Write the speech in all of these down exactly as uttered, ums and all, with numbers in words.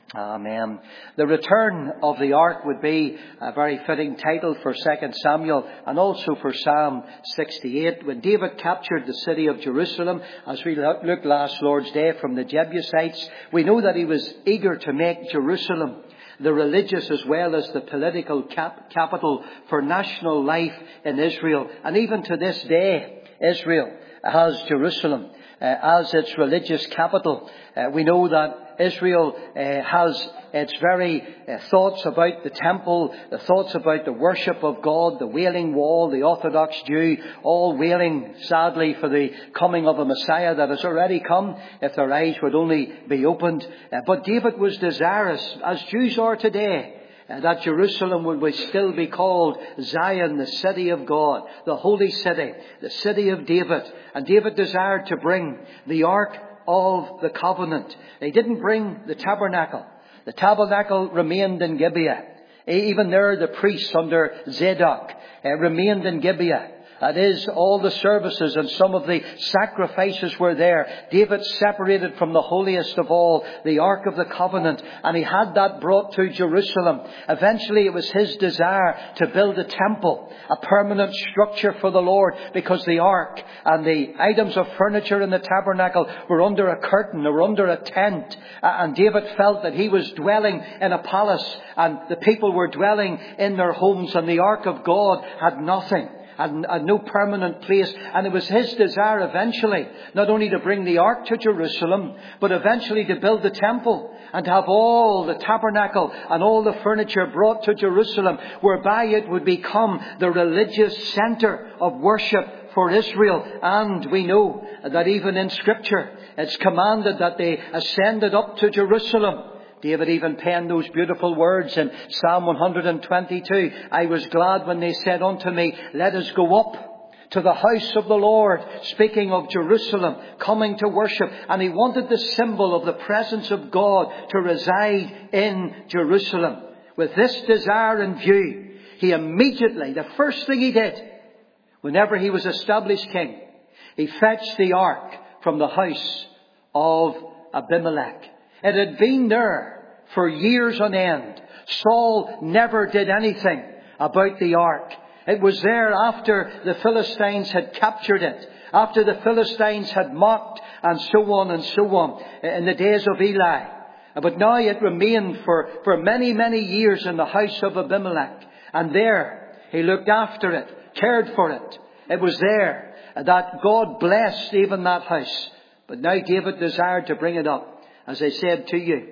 Amen. The return of the ark would be a very fitting title for Second Samuel and also for Psalm sixty-eight. When David captured the city of Jerusalem, as we looked last Lord's Day, from the Jebusites, we know that he was eager to make Jerusalem the religious as well as the political cap- capital for national life in Israel. And even to this day, Israel has Jerusalem uh, as its religious capital. Uh, we know that Israel uh, has its very uh, thoughts about the temple, the thoughts about the worship of God, the Wailing Wall, the Orthodox Jew, all wailing sadly for the coming of a Messiah that has already come, if their eyes would only be opened. Uh, but David was desirous, as Jews are today, uh, that Jerusalem would still be called Zion, the city of God, the holy city, the city of David. And David desired to bring the ark of the covenant. They didn't bring the tabernacle. The tabernacle remained in Gibeah. Even there, the priests under Zadok uh, remained in Gibeah. That is, all the services and some of the sacrifices were there. David separated from the holiest of all, the Ark of the Covenant, and he had that brought to Jerusalem. Eventually it was his desire to build a temple, a permanent structure for the Lord, because the Ark and the items of furniture in the tabernacle were under a curtain, or under a tent. And David felt that he was dwelling in a palace, and the people were dwelling in their homes, and the Ark of God had nothing. And, and no permanent place. And it was his desire eventually not only to bring the ark to Jerusalem, but eventually to build the temple and to have all the tabernacle and all the furniture brought to Jerusalem, whereby it would become the religious centre of worship for Israel. And we know that even in Scripture it's commanded that they ascended up to Jerusalem. David even penned those beautiful words in Psalm one twenty-two. I was glad when they said unto me, let us go up to the house of the Lord, speaking of Jerusalem, coming to worship. And he wanted the symbol of the presence of God to reside in Jerusalem. With this desire in view, he immediately, the first thing he did, whenever he was established king, he fetched the ark from the house of Abimelech. It had been there for years on end. Saul never did anything about the ark. It was there after the Philistines had captured it, after the Philistines had mocked, and so on and so on, in the days of Eli. But now it remained for, for many, many years in the house of Abimelech. And there he looked after it, cared for it. It was there that God blessed even that house. But now David desired to bring it up. As I said to you,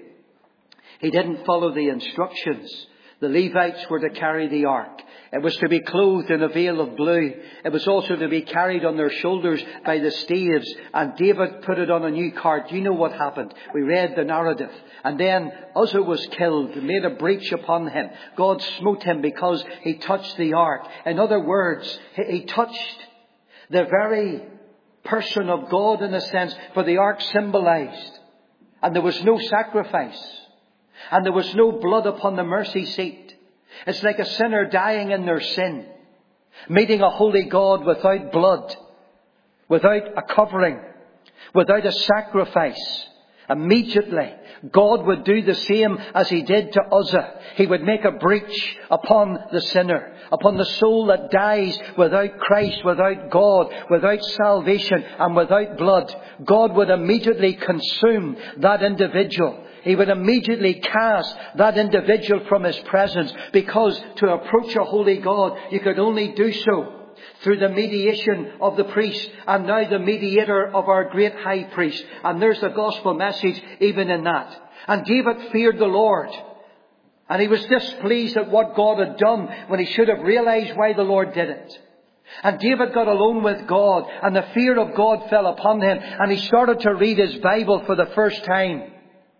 he didn't follow the instructions. The Levites were to carry the ark. It was to be clothed in a veil of blue. It was also to be carried on their shoulders by the staves. And David put it on a new cart. You know what happened. We read the narrative. And then Uzzah was killed, made a breach upon him. God smote him because he touched the ark. In other words, he touched the very person of God in a sense, for the ark symbolized. And there was no sacrifice. And there was no blood upon the mercy seat. It's like a sinner dying in their sin, meeting a holy God without blood, without a covering, without a sacrifice. Immediately, God would do the same as he did to Uzzah. He would make a breach upon the sinner, upon the soul that dies without Christ, without God, without salvation and without blood. God would immediately consume that individual. He would immediately cast that individual from his presence, because to approach a holy God, you could only do so through the mediation of the priest, and now the mediator of our great high priest. And there's the gospel message even in that. And David feared the Lord. And he was displeased at what God had done, when he should have realized why the Lord did it. And David got alone with God, and the fear of God fell upon him, and he started to read his Bible for the first time.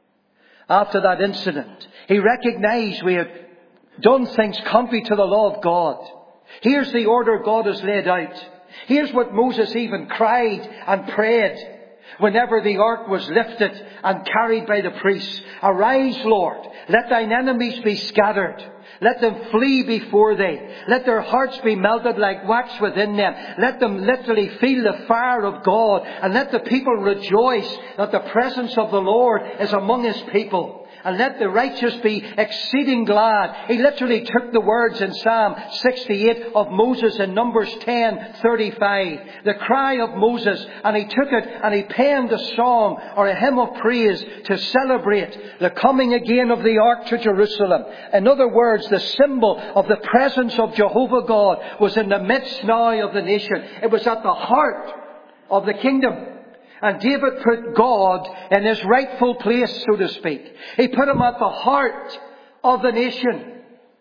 After that incident, he recognized we had done things contrary to the law of God. Here's the order God has laid out. Here's what Moses even cried and prayed whenever the ark was lifted and carried by the priests. Arise, Lord, let thine enemies be scattered. Let them flee before thee. Let their hearts be melted like wax within them. Let them literally feel the fire of God. And let the people rejoice that the presence of the Lord is among his people. and let the righteous be exceeding glad. He literally took the words in Psalm sixty-eight of Moses in Numbers ten thirty-five. The cry of Moses, and he took it and he penned a song or a hymn of praise to celebrate the coming again of the ark to Jerusalem. In other words, the symbol of the presence of Jehovah God was in the midst now of the nation. It was at the heart of the kingdom. And David put God in his rightful place, so to speak. He put him at the heart of the nation.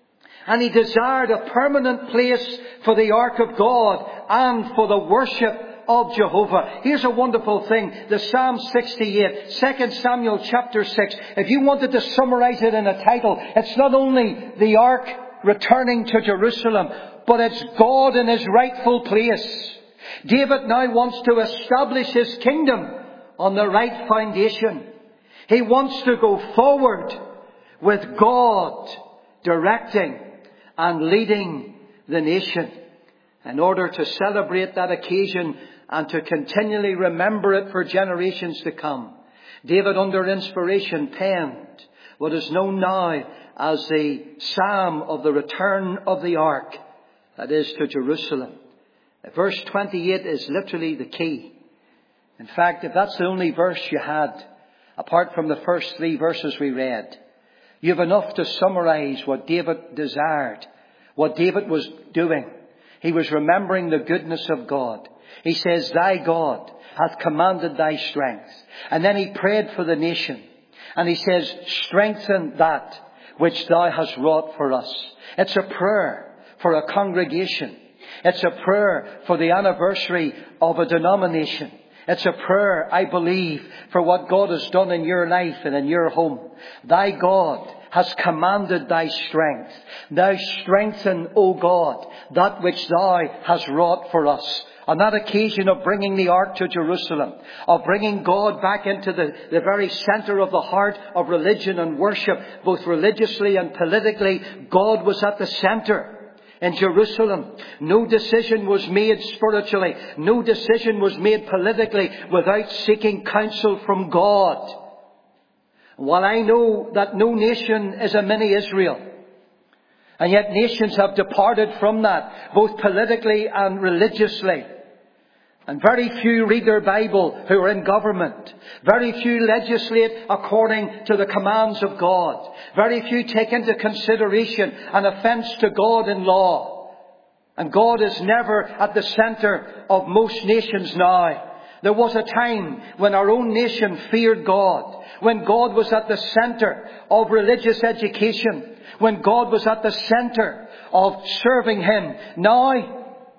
And he desired a permanent place for the ark of God and for the worship of Jehovah. Here's a wonderful thing. The Psalm sixty-eight, Second Samuel chapter six. If you wanted to summarize it in a title, it's not only the ark returning to Jerusalem, but it's God in his rightful place. David now wants to establish his kingdom on the right foundation. He wants to go forward with God directing and leading the nation in order to celebrate that occasion and to continually remember it for generations to come. David, under inspiration, penned what is known now as the Psalm of the Return of the Ark, that is, to Jerusalem. Verse twenty-eight is literally the key. In fact, if that's the only verse you had, apart from the first three verses we read, you have enough to summarize what David desired, what David was doing. He was remembering the goodness of God. He says, "Thy God hath commanded thy strength." And then he prayed for the nation. And he says, "Strengthen that which thou hast wrought for us." It's a prayer for a congregation. It's a prayer for the anniversary of a denomination. It's a prayer, I believe, for what God has done in your life and in your home. Thy God has commanded thy strength. Thou strengthen, O God, that which thou hast wrought for us. On that occasion of bringing the ark to Jerusalem, of bringing God back into the, the very center of the heart of religion and worship, both religiously and politically, God was at the center. In Jerusalem, no decision was made spiritually. No decision was made politically without seeking counsel from God. While I know that no nation is a mini Israel, and yet nations have departed from that, both politically and religiously. And very few read their Bible who are in government. Very few legislate according to the commands of God. Very few take into consideration an offence to God in law. And God is never at the centre of most nations now. There was a time when our own nation feared God. When God was at the centre of religious education. When God was at the centre of serving Him. Now,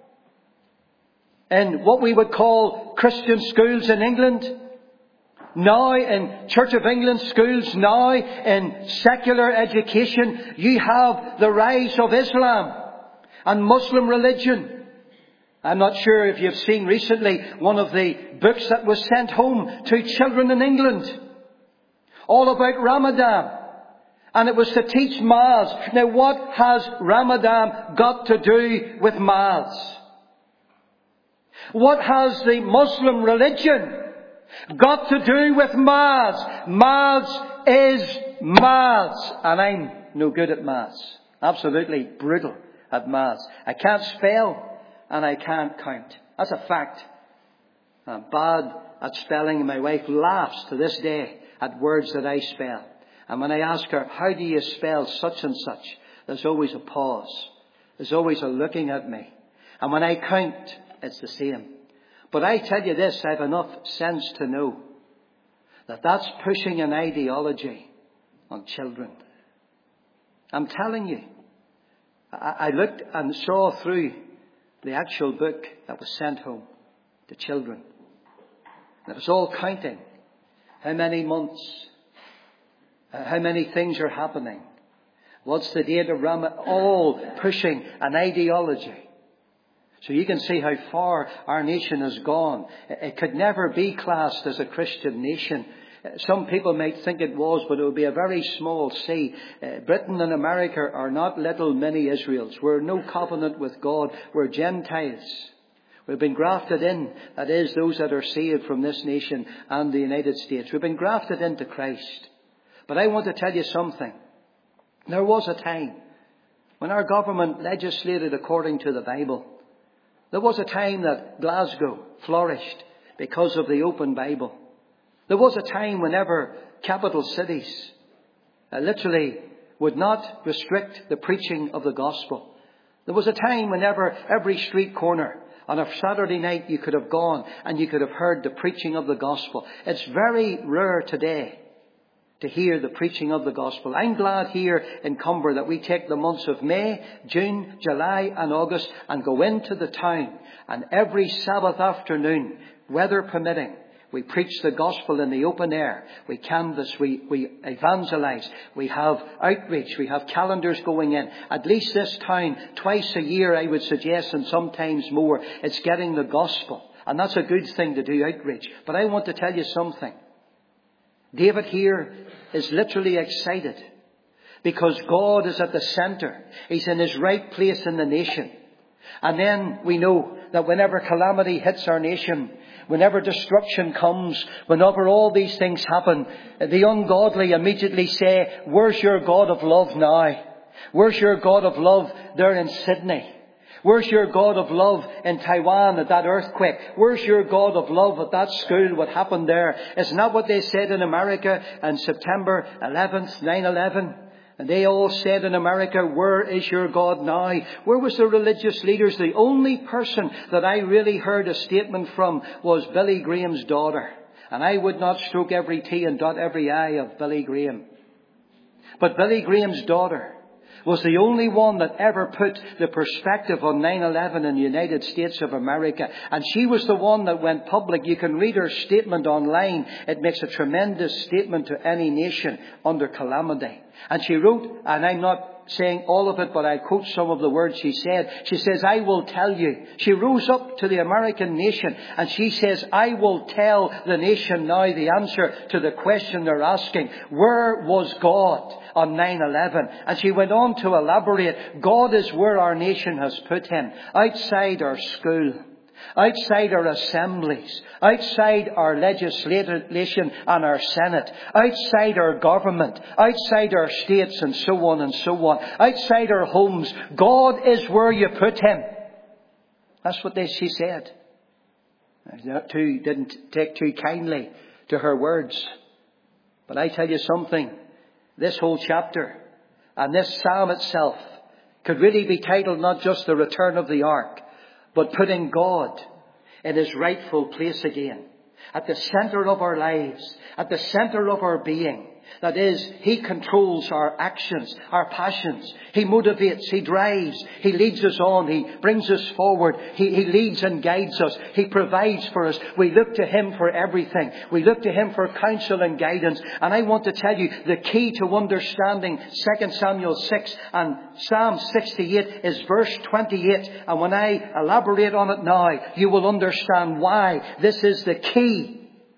in what we would call Christian schools in England, now in Church of England schools, now in secular education, you have the rise of Islam and Muslim religion. I'm not sure if you've seen recently one of the books that was sent home to children in England, all about Ramadan. And it was to teach Mass. Now, what has Ramadan got to do with Mass? What has the Muslim religion got to do with Maths? Maths is Maths. And I'm no good at Maths. Absolutely brutal at Maths. I can't spell and I can't count. That's a fact. I'm bad at spelling, and my wife laughs to this day at words that I spell. And when I ask her, "How do you spell such and such?" there's always a pause. There's always a looking at me. And when I count, it's the same. But I tell you this, I have enough sense to know that that's pushing an ideology on children. I'm telling you. I looked and saw through the actual book that was sent home to children. And it was all counting how many months, how many things are happening. What's the date of Ramadan? All pushing an ideology. So you can see how far our nation has gone. It could never be classed as a Christian nation. Some people might think it was, but it would be a very small C. Uh, Britain and America are not little mini Israels. We're no covenant with God. We're Gentiles. We've been grafted in. That is, those that are saved from this nation and the United States. We've been grafted into Christ. But I want to tell you something. There was a time when our government legislated according to the Bible. There was a time that Glasgow flourished because of the open Bible. There was a time whenever capital cities uh, literally would not restrict the preaching of the gospel. There was a time whenever every street corner on a Saturday night you could have gone and you could have heard the preaching of the gospel. It's very rare today to hear the preaching of the gospel. I'm glad here in Cumber that we take the months of May, June, July and August and go into the town, and every Sabbath afternoon, weather permitting, we preach the gospel in the open air. We canvass, we, we evangelize, we have outreach, we have calendars going in. At least this town, twice a year I would suggest, and sometimes more, it's getting the gospel. And that's a good thing to do, outreach. But I want to tell you something. David here is literally excited because God is at the centre. He's in his right place in the nation. And then we know that whenever calamity hits our nation, whenever destruction comes, whenever all these things happen, the ungodly immediately say, where's your God of love now? Where's your God of love there in Sydney? Where's your God of love in Taiwan at that earthquake? Where's your God of love at that school? What happened there? Isn't that what they said in America on September eleventh, nine eleven? And they all said in America, where is your God now? Where was the religious leaders? The only person that I really heard a statement from was Billy Graham's daughter. And I would not stroke every T and dot every I of Billy Graham. But Billy Graham's daughter was the only one that ever put the perspective on nine eleven in the United States of America. And she was the one that went public. You can read her statement online. It makes a tremendous statement to any nation under calamity. And she wrote, and I'm not saying all of it, but I quote some of the words she said. She says, I will tell you. She rose up to the American nation and she says, I will tell the nation now the answer to the question they're asking. Where was God on nine eleven? And she went on to elaborate. God is where our nation has put him. Outside our school. Outside our assemblies, outside our legislation and our Senate, outside our government, outside our states and so on and so on, outside our homes, God is where you put him. That's what they, she said. I too didn't take too kindly to her words. But I tell you something, this whole chapter and this psalm itself could really be titled not just the return of the ark, but putting God in his rightful place again. At the centre of our lives. At the centre of our being. That is, he controls our actions, our passions. He motivates, he drives, he leads us on, he brings us forward. He, he leads and guides us. He provides for us. We look to him for everything. We look to him for counsel and guidance. And I want to tell you, the key to understanding Second Samuel six and Psalm sixty-eight is verse twenty-eight. And when I elaborate on it now, you will understand why this is the key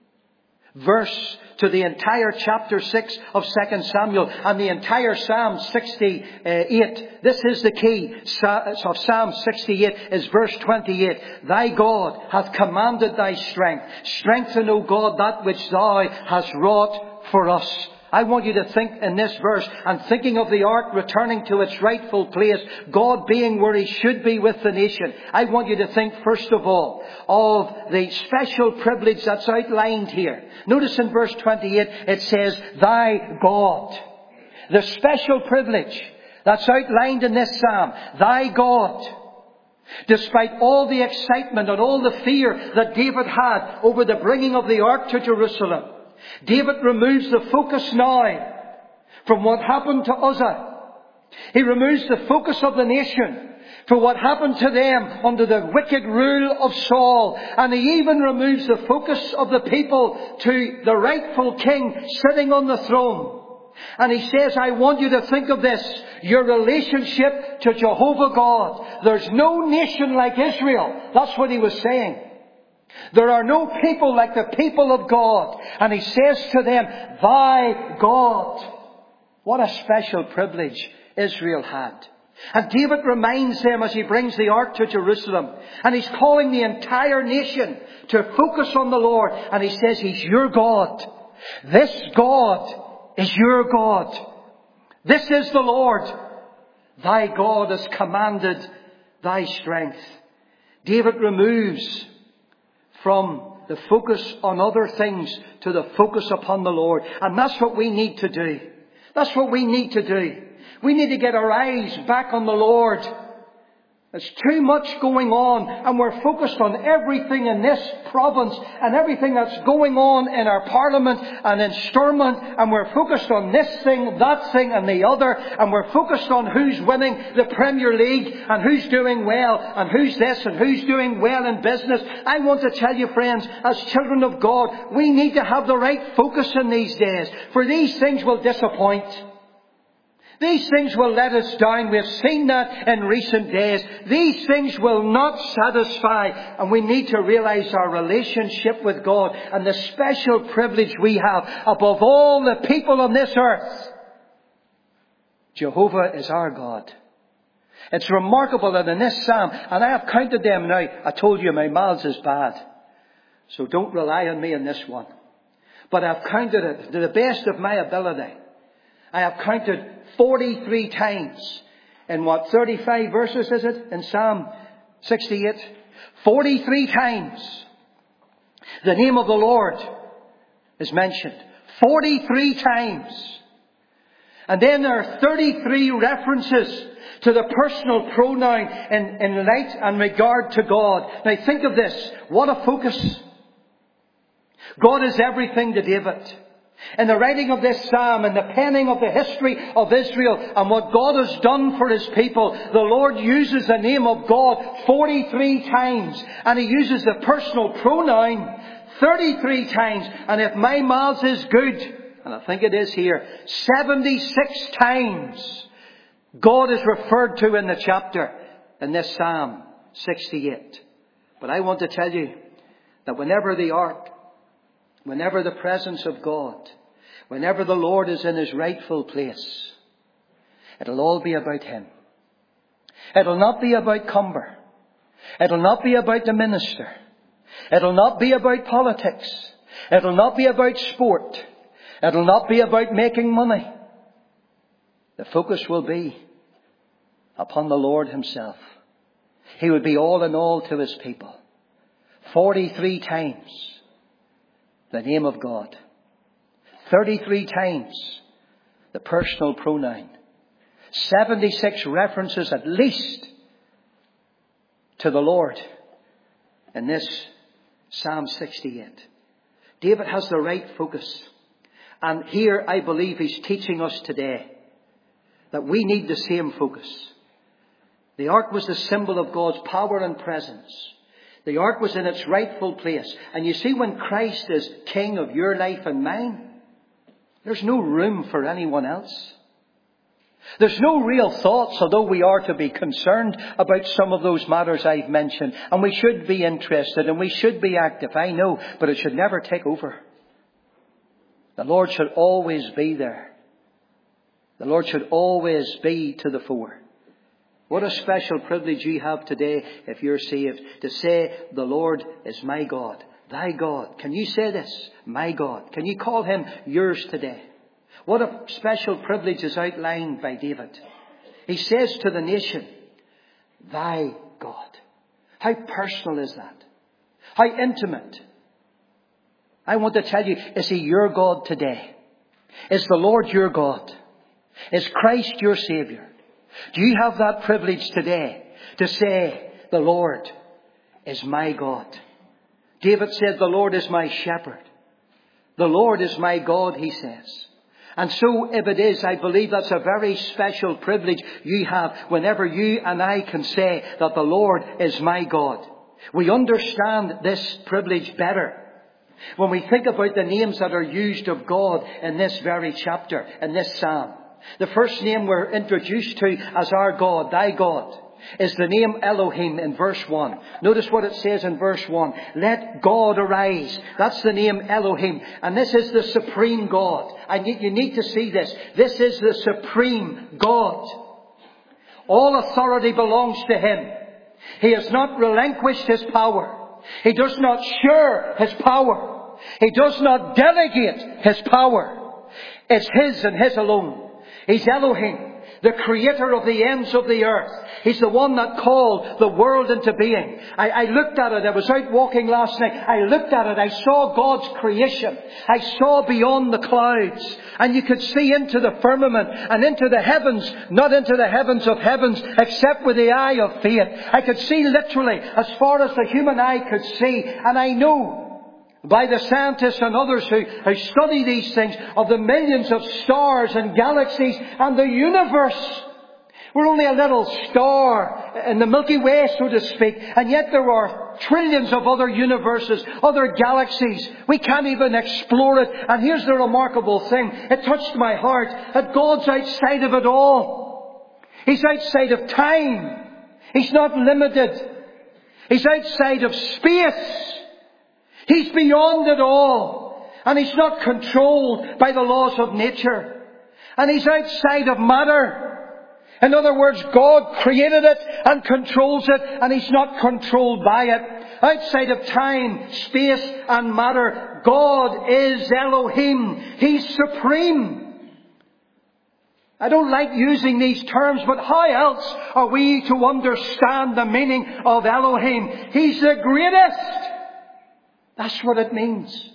verse to the entire chapter six of Second Samuel and the entire Psalm sixty-eight. This is the key of Psalm sixty-eight is verse twenty-eight. Thy God hath commanded thy strength. Strengthen, O God, that which thou hast wrought for us. I want you to think in this verse, and thinking of the ark returning to its rightful place, God being where he should be with the nation, I want you to think first of all of the special privilege that's outlined here. Notice in verse twenty-eight it says, thy God. The special privilege that's outlined in this psalm, thy God. Despite all the excitement and all the fear that David had over the bringing of the ark to Jerusalem, David removes the focus now from what happened to Uzzah. He removes the focus of the nation from what happened to them under the wicked rule of Saul. And he even removes the focus of the people to the rightful king sitting on the throne. And he says, I want you to think of this, your relationship to Jehovah God. There's no nation like Israel. That's what he was saying. There are no people like the people of God. And he says to them, thy God. What a special privilege Israel had. And David reminds them as he brings the ark to Jerusalem. And he's calling the entire nation to focus on the Lord. And he says, he's your God. This God is your God. This is the Lord. Thy God has commanded thy strength. David removes from the focus on other things to the focus upon the Lord. And that's what we need to do. That's what we need to do. We need to get our eyes back on the Lord. There's too much going on, and we're focused on everything in this province and everything that's going on in our parliament and in Stormont, and we're focused on this thing, that thing and the other, and we're focused on who's winning the Premier League and who's doing well and who's this and who's doing well in business. I want to tell you, friends, as children of God, we need to have the right focus in these days, for these things will disappoint. These things will let us down. We've seen that in recent days. These things will not satisfy. And we need to realize our relationship with God and the special privilege we have above all the people on this earth. Jehovah is our God. It's remarkable that in this psalm, and I have counted them now, I told you my mouth is bad. So don't rely on me in this one. But I've counted it to the best of my ability. I have counted forty-three times in what, thirty-five verses is it? In Psalm sixty-eight. forty-three times the name of the Lord is mentioned. forty-three times. And then there are thirty-three references to the personal pronoun in, in light and regard to God. Now think of this. What a focus. God is everything to David. In the writing of this psalm and the penning of the history of Israel and what God has done for His people, the Lord uses the name of God forty-three times. And He uses the personal pronoun thirty-three times. And if my maths is good, and I think it is here, seventy-six times God is referred to in the chapter in this Psalm sixty-eight. But I want to tell you that whenever the ark, whenever the presence of God, whenever the Lord is in His rightful place, it'll all be about Him. It'll not be about cumber. It'll not be about the minister. It'll not be about politics. It'll not be about sport. It'll not be about making money. The focus will be upon the Lord Himself. He would be all in all to His people. Forty-three times the name of God. thirty-three times the personal pronoun. seventy-six references at least to the Lord in this Psalm sixty-eight. David has the right focus. And here I believe he's teaching us today that we need the same focus. The ark was the symbol of God's power and presence. The ark was in its rightful place. And you see, when Christ is King of your life and mine, there's no room for anyone else. There's no real thoughts, although we are to be concerned about some of those matters I've mentioned. And we should be interested and we should be active, I know, but it should never take over. The Lord should always be there. The Lord should always be to the fore. What a special privilege you have today if you're saved, to say, the Lord is my God, thy God. Can you say this? My God. Can you call Him yours today? What a special privilege is outlined by David. He says to the nation, thy God. How personal is that? How intimate? I want to tell you, is He your God today? Is the Lord your God? Is Christ your Saviour? Do you have that privilege today to say, the Lord is my God? David said, the Lord is my shepherd. The Lord is my God, he says. And so if it is, I believe that's a very special privilege you have whenever you and I can say that the Lord is my God. We understand this privilege better when we think about the names that are used of God in this very chapter, in this psalm. The first name we're introduced to as our God, thy God, is the name Elohim in verse one. Notice what it says in verse one. Let God arise. That's the name Elohim. And this is the supreme God. And you need to see this. This is the supreme God. All authority belongs to Him. He has not relinquished His power. He does not share His power. He does not delegate His power. It's His and His alone. He's Elohim, the creator of the ends of the earth. He's the one that called the world into being. I, I looked at it. I was out walking last night. I looked at it. I saw God's creation. I saw beyond the clouds. And you could see into the firmament and into the heavens, not into the heavens of heavens, except with the eye of faith. I could see literally as far as the human eye could see. And I know by the scientists and others who, who study these things of the millions of stars and galaxies and the universe. We're only a little star in the Milky Way, so to speak, and yet there are trillions of other universes, other galaxies. We can't even explore it. And here's the remarkable thing. It touched my heart that God's outside of it all. He's outside of time. He's not limited. He's outside of space. He's beyond it all. And He's not controlled by the laws of nature. And He's outside of matter. In other words, God created it and controls it, and He's not controlled by it. Outside of time, space and matter, God is Elohim. He's supreme. I don't like using these terms, but how else are we to understand the meaning of Elohim? He's the greatest. That's what it means.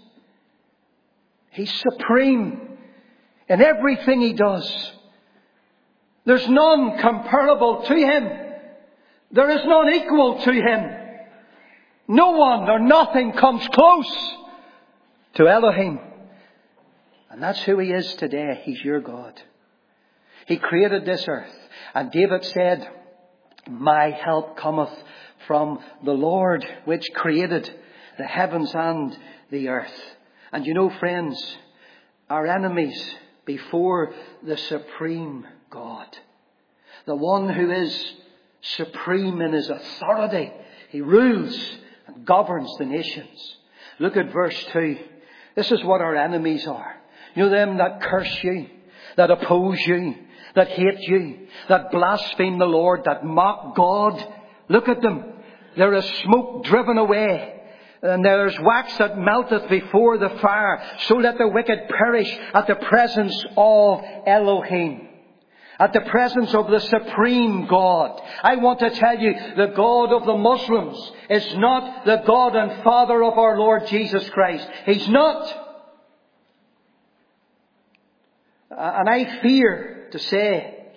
He's supreme in everything He does. There's none comparable to Him. There is none equal to Him. No one or nothing comes close to Elohim. And that's who He is today. He's your God. He created this earth. And David said, "My help cometh from the Lord, which created the heavens and the earth." And you know, friends, our enemies before the supreme God, the one who is supreme in His authority. He rules and governs the nations. Look at verse two. This is what our enemies are. You know, them that curse you, that oppose you, that hate you, that blaspheme the Lord, that mock God. Look at them. They're as smoke driven away. And there's wax that melteth before the fire, so let the wicked perish at the presence of Elohim. At the presence of the supreme God. I want to tell you, the God of the Muslims is not the God and Father of our Lord Jesus Christ. He's not. And I fear to say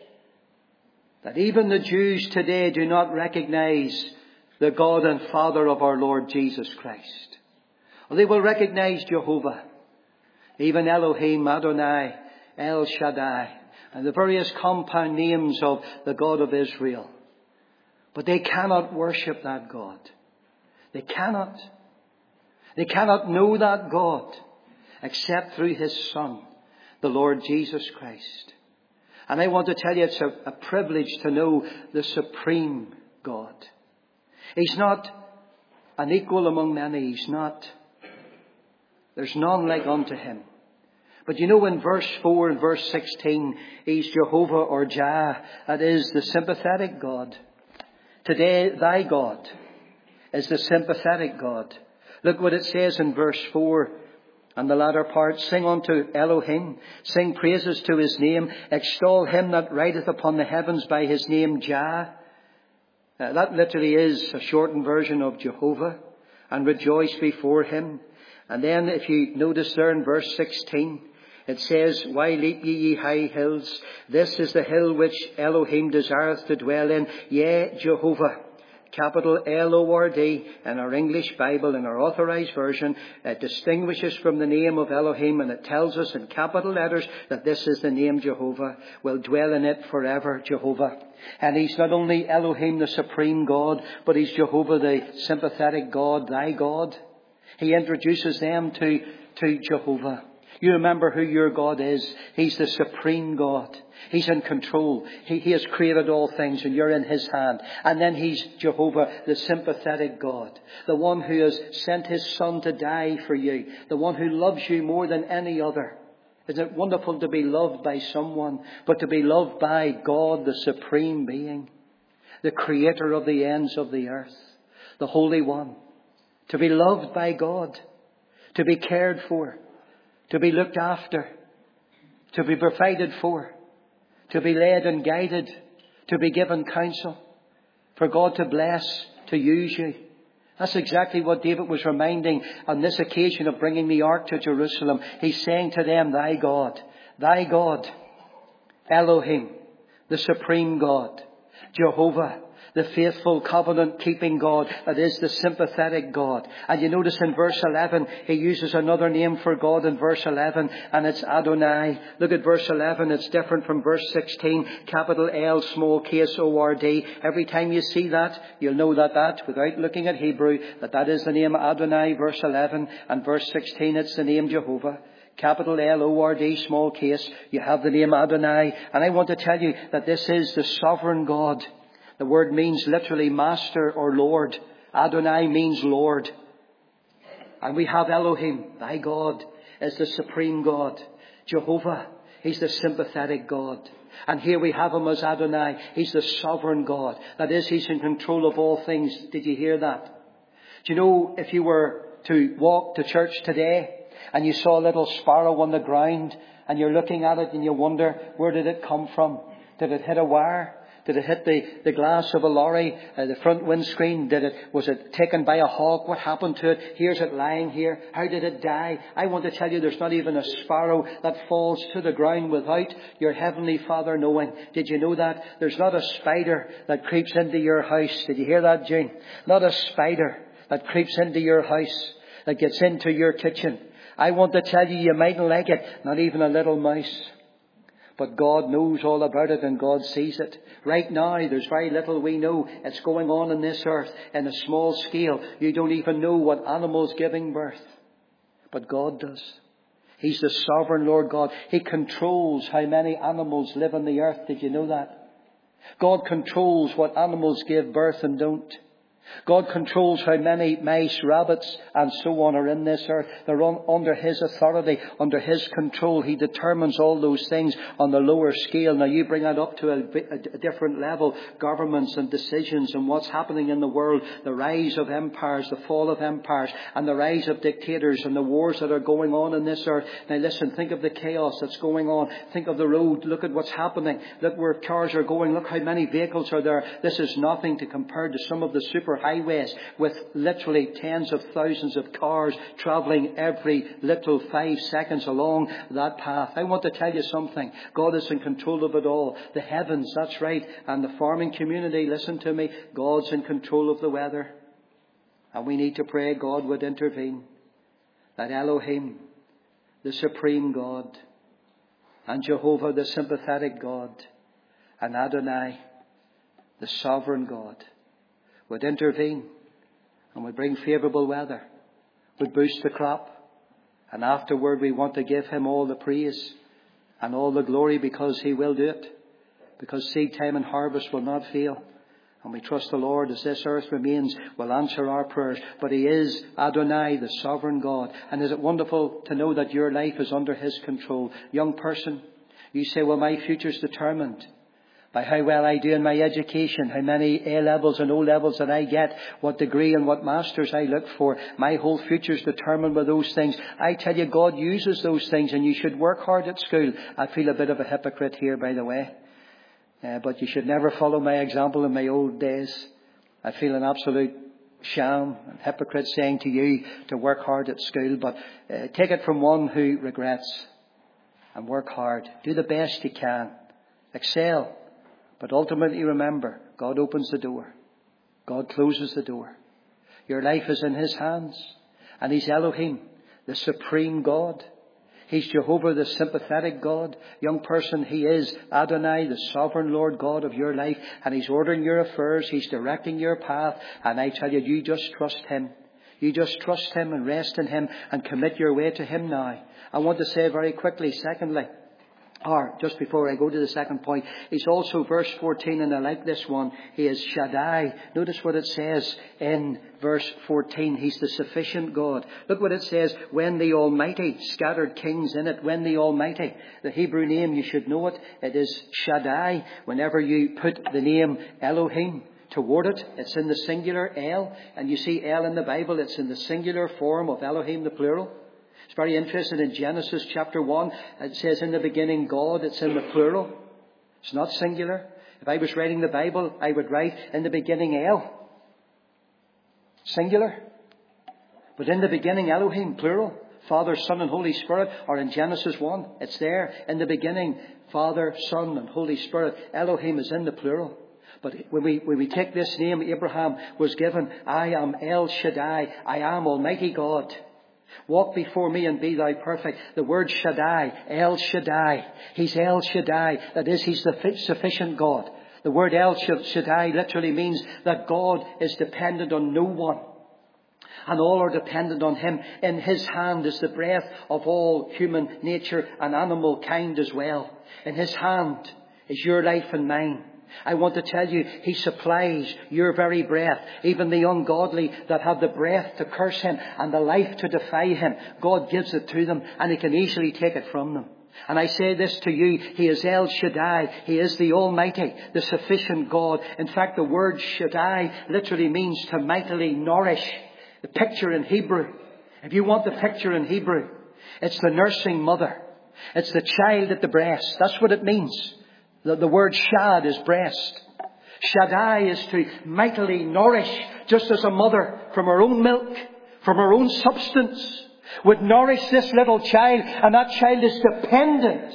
that even the Jews today do not recognize the God and Father of our Lord Jesus Christ. Well, they will recognize Jehovah, even Elohim, Adonai, El Shaddai, and the various compound names of the God of Israel. But they cannot worship that God. They cannot. They cannot know that God except through His Son, the Lord Jesus Christ. And I want to tell you, it's a, a privilege to know the supreme God. He's not an equal among many. He's not. There's none like unto Him. But you know, in verse four and verse sixteen, He's Jehovah or Jah. That is the sympathetic God. Today, thy God is the sympathetic God. Look what it says in verse four and the latter part. Sing unto Elohim. Sing praises to His name. Extol Him that rideth upon the heavens by His name Jah. Uh, that literally is a shortened version of Jehovah. And rejoice before Him. And then if you notice there in verse sixteen, it says, Why leap ye, ye high hills? This is the hill which Elohim desireth to dwell in. Yea, Jehovah. Capital L O R D in our English Bible, in our authorized version, it distinguishes from the name of Elohim, and it tells us in capital letters that this is the name Jehovah. Will dwell in it forever, Jehovah. And He's not only Elohim, the supreme God, but He's Jehovah, the sympathetic God, thy God. He introduces them to, to Jehovah. You remember who your God is. He's the supreme God. He's in control. He, he has created all things and you're in His hand. And then He's Jehovah, the sympathetic God. The one who has sent His Son to die for you. The one who loves you more than any other. Isn't it wonderful to be loved by someone, but to be loved by God, the supreme being, the creator of the ends of the earth, the Holy One. To be loved by God, to be cared for, to be looked after, to be provided for, to be led and guided, to be given counsel, for God to bless, to use you. That's exactly what David was reminding on this occasion of bringing the ark to Jerusalem. He's saying to them, thy God, thy God, Elohim, the supreme God, Jehovah, the faithful covenant-keeping God, that is the sympathetic God. And you notice in verse eleven, he uses another name for God in verse eleven, and it's Adonai. Look at verse eleven, it's different from verse sixteen, capital L, small case O R D. Every time you see that, you'll know that that, without looking at Hebrew, that that is the name Adonai, verse eleven, and verse sixteen, it's the name Jehovah. Capital L O R D, small case, you have the name Adonai. And I want to tell you that this is the sovereign God. The word means literally master or Lord. Adonai means Lord. And we have Elohim, thy God, as the supreme God. Jehovah, he's the sympathetic God. And here we have him as Adonai. He's the sovereign God. That is, he's in control of all things. Did you hear that? Do you know, if you were to walk to church today and you saw a little sparrow on the ground and you're looking at it and you wonder, where did it come from? Did it hit a wire? Did it hit the, the glass of a lorry, uh, the front windscreen? Did it, was it taken by a hawk? What happened to it? Here's it lying here. How did it die? I want to tell you there's not even a sparrow that falls to the ground without your heavenly Father knowing. Did you know that? There's not a spider that creeps into your house. Did you hear that, Jane? Not a spider that creeps into your house, that gets into your kitchen. I want to tell you, you mightn't like it. Not even a little mouse. But God knows all about it and God sees it. Right now, there's very little we know. It's going on in this earth in a small scale. You don't even know what animal's giving birth. But God does. He's the sovereign Lord God. He controls how many animals live on the earth. Did you know that? God controls what animals give birth and don't. God controls how many mice, rabbits and so on are in this earth. They're on, under His authority, under His control. He determines all those things on the lower scale. Now you bring that up to a, a, a different level. Governments and decisions and what's happening in the world. The rise of empires, the fall of empires and the rise of dictators and the wars that are going on in this earth. Now listen, think of the chaos that's going on. Think of the road. Look at what's happening. Look where cars are going. Look how many vehicles are there. This is nothing to compare to some of the super highways with literally tens of thousands of cars travelling every little five seconds along that path. I want to tell you something. God is in control of it all. The heavens, that's right. And the farming community, listen to me. God's in control of the weather. And we need to pray God would intervene. That Elohim, the supreme God, and Jehovah, the sympathetic God, and Adonai, the sovereign God, would intervene and would bring favourable weather, would boost the crop. And afterward we want to give Him all the praise and all the glory because He will do it. Because seed time and harvest will not fail. And we trust the Lord as this earth remains will answer our prayers. But He is Adonai, the sovereign God. And is it wonderful to know that your life is under His control? Young person, you say, well, my future's determined by how well I do in my education, how many A-levels and O-levels that I get, what degree and what masters I look for. My whole future's determined by those things. I tell you, God uses those things and you should work hard at school. I feel a bit of a hypocrite here, by the way. Uh, but you should never follow my example in my old days. I feel an absolute sham and hypocrite saying to you to work hard at school. But uh, take it from one who regrets, and work hard. Do the best you can. Excel. But ultimately remember, God opens the door. God closes the door. Your life is in His hands. And He's Elohim, the supreme God. He's Jehovah, the sympathetic God. Young person, He is Adonai, the sovereign Lord God of your life. And He's ordering your affairs. He's directing your path. And I tell you, you just trust Him. You just trust Him and rest in Him and commit your way to Him now. I want to say very quickly, secondly, or just before I go to the second point, He's also, verse fourteen, and I like this one, He is Shaddai. Notice what it says in verse fourteen. He's the sufficient God. Look what it says, when the Almighty, scattered kings in it, when the Almighty. The Hebrew name, you should know it. It is Shaddai. Whenever you put the name Elohim toward it, it's in the singular El. And you see El in the Bible, it's in the singular form of Elohim, the plural. It's very interesting in Genesis chapter one. It says in the beginning God. It's in the plural. It's not singular. If I was writing the Bible, I would write in the beginning El. Singular. But in the beginning Elohim, plural. Father, Son and Holy Spirit. Or in Genesis one, it's there. In the beginning, Father, Son and Holy Spirit. Elohim is in the plural. But when we, when we take this name, Abraham was given, I am El Shaddai. I am Almighty God. Walk before me and be thou perfect. The word Shaddai, El Shaddai. He's El Shaddai. That is, He's the sufficient God. The word El Shaddai literally means that God is dependent on no one. And all are dependent on Him. In His hand is the breath of all human nature and animal kind as well. In His hand is your life and mine. I want to tell you, He supplies your very breath. Even the ungodly that have the breath to curse Him and the life to defy Him, God gives it to them and He can easily take it from them. And I say this to you, He is El Shaddai. He is the Almighty, the sufficient God. In fact, the word Shaddai literally means to mightily nourish. The picture in Hebrew, if you want the picture in Hebrew, it's the nursing mother. It's the child at the breast. That's what it means. The, the word shad is breast. Shaddai is to mightily nourish, just as a mother from her own milk, from her own substance, would nourish this little child. And that child is dependent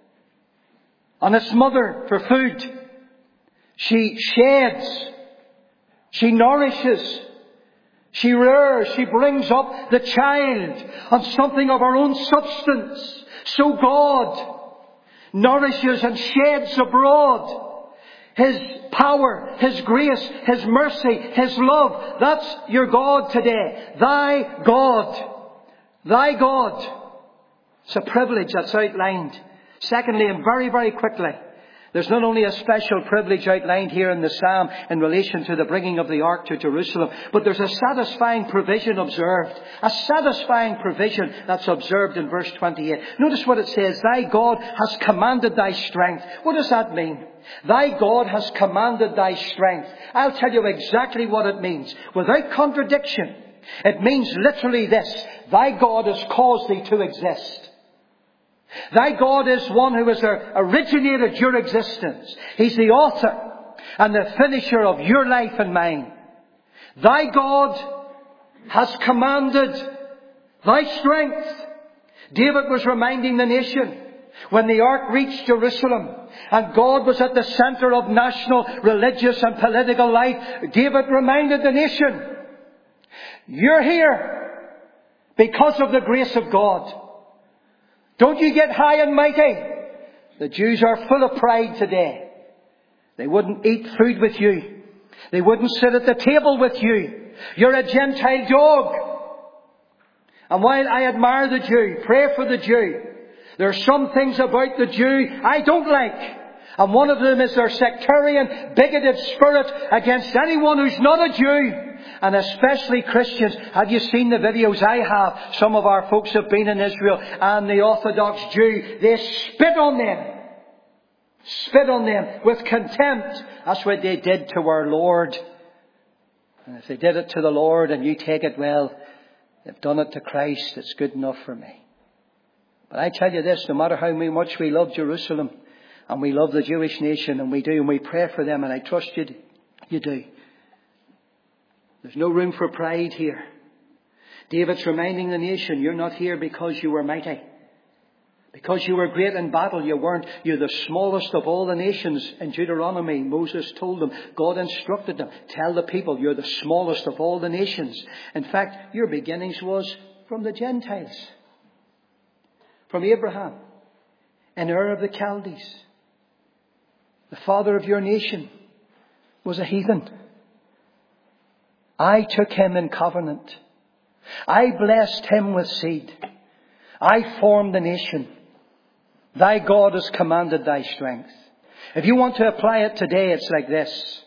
on its mother for food. She sheds. She nourishes. She rears, she brings up the child on something of her own substance. So God nourishes and sheds abroad His power, His grace, His mercy, His love. That's your God today. Thy God. Thy God. It's a privilege that's outlined. Secondly, and very, very quickly, there's not only a special privilege outlined here in the Psalm in relation to the bringing of the ark to Jerusalem, but there's a satisfying provision observed. A satisfying provision that's observed in verse twenty-eight. Notice what it says. Thy God has commanded thy strength. What does that mean? Thy God has commanded thy strength. I'll tell you exactly what it means. Without contradiction. It means literally this. Thy God has caused thee to exist. Thy God is one who has originated your existence. He's the author and the finisher of your life and mine. Thy God has commanded thy strength. David was reminding the nation when the ark reached Jerusalem and God was at the center of national, religious and political life. David reminded the nation, you're here because of the grace of God. Don't you get high and mighty. The Jews are full of pride today. They wouldn't eat food with you. They wouldn't sit at the table with you. You're a Gentile dog. And while I admire the Jew, pray for the Jew, there are some things about the Jew I don't like. And one of them is their sectarian, bigoted spirit against anyone who's not a Jew. And especially Christians. Have you seen the videos? I have. Some of our folks have been in Israel. And the Orthodox Jew, they spit on them. Spit on them with contempt. That's what they did to our Lord. And if they did it to the Lord and you take it, well, they've done it to Christ. It's good enough for me. But I tell you this, no matter how much we love Jerusalem and we love the Jewish nation, and we do, and we pray for them, and I trust you, you do. There's no room for pride here. David's reminding the nation, you're not here because you were mighty. Because you were great in battle, you weren't. You're the smallest of all the nations. In Deuteronomy, Moses told them, God instructed them, tell the people you're the smallest of all the nations. In fact, your beginnings was from the Gentiles. From Abraham, in Ur of the Chaldees. The father of your nation was a heathen. I took him in covenant. I blessed him with seed. I formed the nation. Thy God has commanded thy strength. If you want to apply it today, it's like this.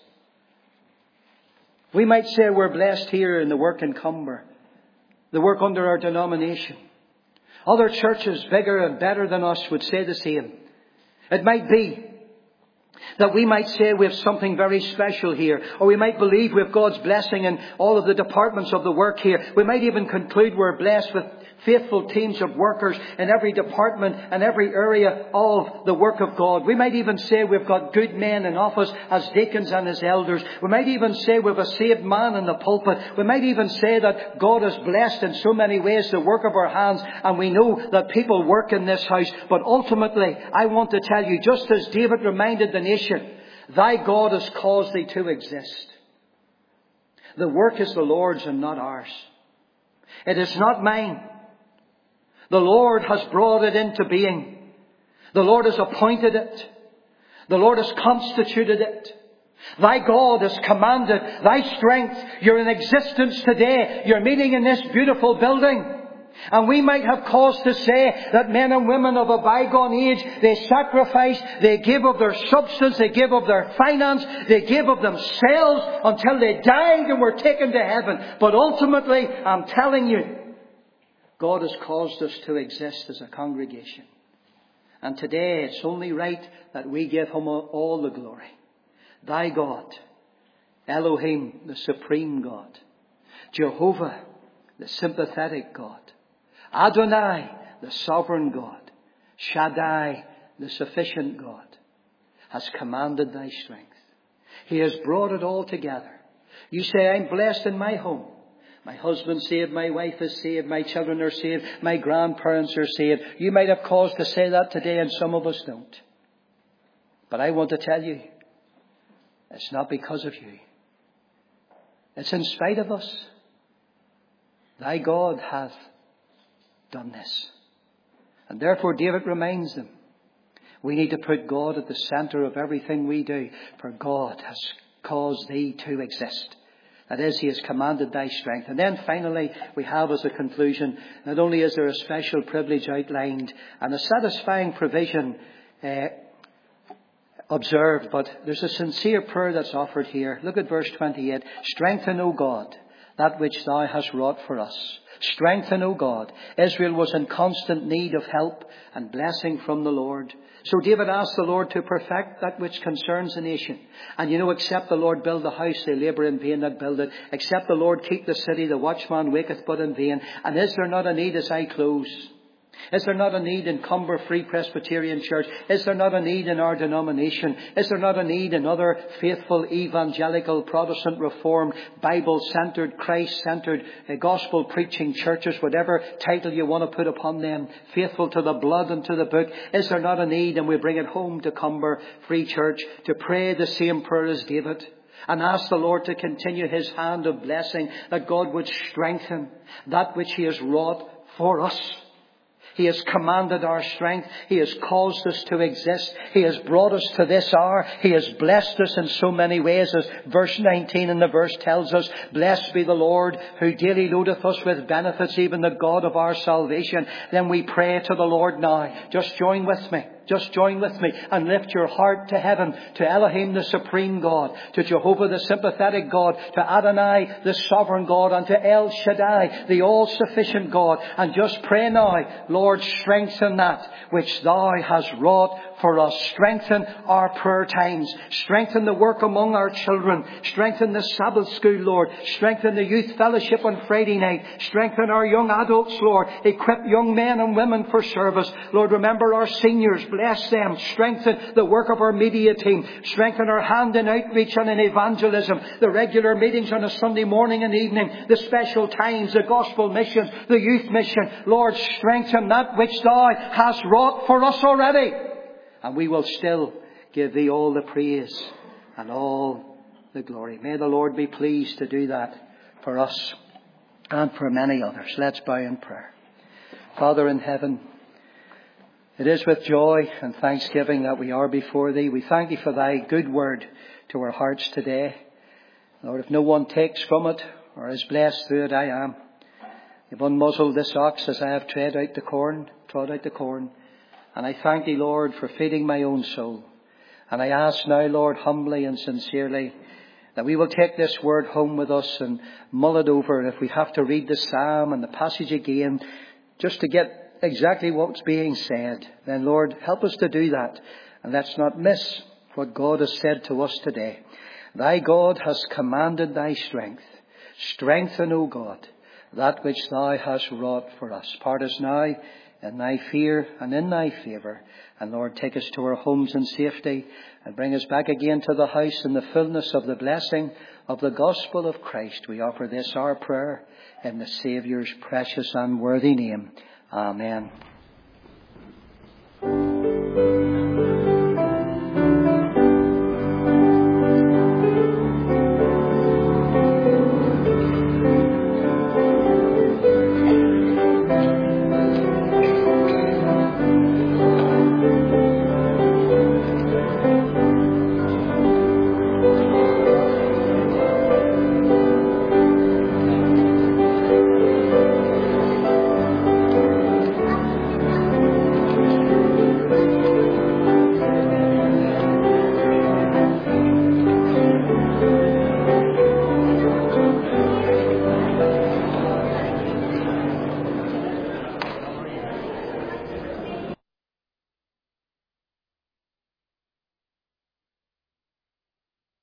We might say we're blessed here in the work in Cumber, the work under our denomination. Other churches bigger and better than us would say the same. It might be That we might say we have something very special here. Or we might believe we have God's blessing in all of the departments of the work here. We might even conclude we're blessed with faithful teams of workers in every department and every area of the work of God. We might even say we've got good men in office as deacons and as elders. We might even say we've a saved man in the pulpit. We might even say that God has blessed in so many ways the work of our hands, and we know that people work in this house. But ultimately, I want to tell you, just as David reminded the nation, thy God has caused thee to exist. The work is the Lord's and not ours. It is not mine. The Lord has brought it into being. The Lord has appointed it. The Lord has constituted it. Thy God has commanded thy strength. You're in existence today. You're meeting in this beautiful building. And we might have cause to say that men and women of a bygone age, they sacrificed, they gave of their substance, they gave of their finance, they gave of themselves until they died and were taken to heaven. But ultimately, I'm telling you, God has caused us to exist as a congregation. And today it's only right that we give Him all the glory. Thy God, Elohim, the supreme God. Jehovah, the sympathetic God. Adonai, the sovereign God. Shaddai, the sufficient God, has commanded thy strength. He has brought it all together. You say, I'm blessed in my home. My husband's saved, my wife is saved, my children are saved, my grandparents are saved. You might have cause to say that today, and some of us don't. But I want to tell you, it's not because of you. It's in spite of us. Thy God hath done this. And therefore David reminds them, we need to put God at the centre of everything we do, for God has caused thee to exist. That is, He has commanded thy strength. And then finally, we have as a conclusion, not only is there a special privilege outlined and a satisfying provision uh, observed, but there's a sincere prayer that's offered here. Look at verse twenty-eight. Strengthen, O God, that which thou hast wrought for us. Strengthen, O God. Israel was in constant need of help and blessing from the Lord. So David asked the Lord to perfect that which concerns the nation. And you know, except the Lord build the house, they labour in vain that build it. Except the Lord keep the city, the watchman waketh but in vain. And is there not a need as I close? Is there not a need in Cumber Free Presbyterian Church? Is there not a need in our denomination? Is there not a need in other faithful, evangelical, Protestant, Reformed, Bible-centred, Christ-centred, uh, gospel-preaching churches, whatever title you want to put upon them, faithful to the blood and to the book? Is there not a need, and we bring it home to Cumber Free Church, to pray the same prayer as David? And ask the Lord to continue His hand of blessing, that God would strengthen that which He has wrought for us. He has commanded our strength. He has caused us to exist. He has brought us to this hour. He has blessed us in so many ways, as verse nineteen in the verse tells us. Blessed be the Lord, who daily loadeth us with benefits, even the God of our salvation. Then we pray to the Lord now. Just join with me. Just join with me and lift your heart to heaven, to Elohim, the supreme God, to Jehovah, the sympathetic God, to Adonai, the sovereign God, and to El Shaddai, the all-sufficient God. And just pray now, Lord, strengthen that which thou hast wrought for us. Strengthen our prayer times. Strengthen the work among our children. Strengthen the Sabbath school, Lord. Strengthen the youth fellowship on Friday night. Strengthen our young adults, Lord. Equip young men and women for service. Lord, remember our seniors. Bless them. Strengthen the work of our media team. Strengthen our hand in outreach and in evangelism. The regular meetings on a Sunday morning and evening. The special times. The gospel mission. The youth mission. Lord, strengthen that which thou hast wrought for us already. And we will still give thee all the praise and all the glory. May the Lord be pleased to do that for us and for many others. Let's bow in prayer. Father in heaven, it is with joy and thanksgiving that we are before thee. We thank thee for thy good word to our hearts today. Lord, if no one takes from it or is blessed through it, I am. You've unmuzzled this ox as I have tread out the corn, trod out the corn. And I thank thee, Lord, for feeding my own soul. And I ask now, Lord, humbly and sincerely, that we will take this word home with us and mull it over. And if we have to read the psalm and the passage again, just to get exactly what's being said, then, Lord, help us to do that. And let's not miss what God has said to us today. Thy God has commanded thy strength. Strengthen, O God, that which thou hast wrought for us. Part us now in thy fear and in thy favour. And Lord, take us to our homes in safety and bring us back again to the house in the fullness of the blessing of the gospel of Christ. We offer this our prayer in the Saviour's precious and worthy name. Amen.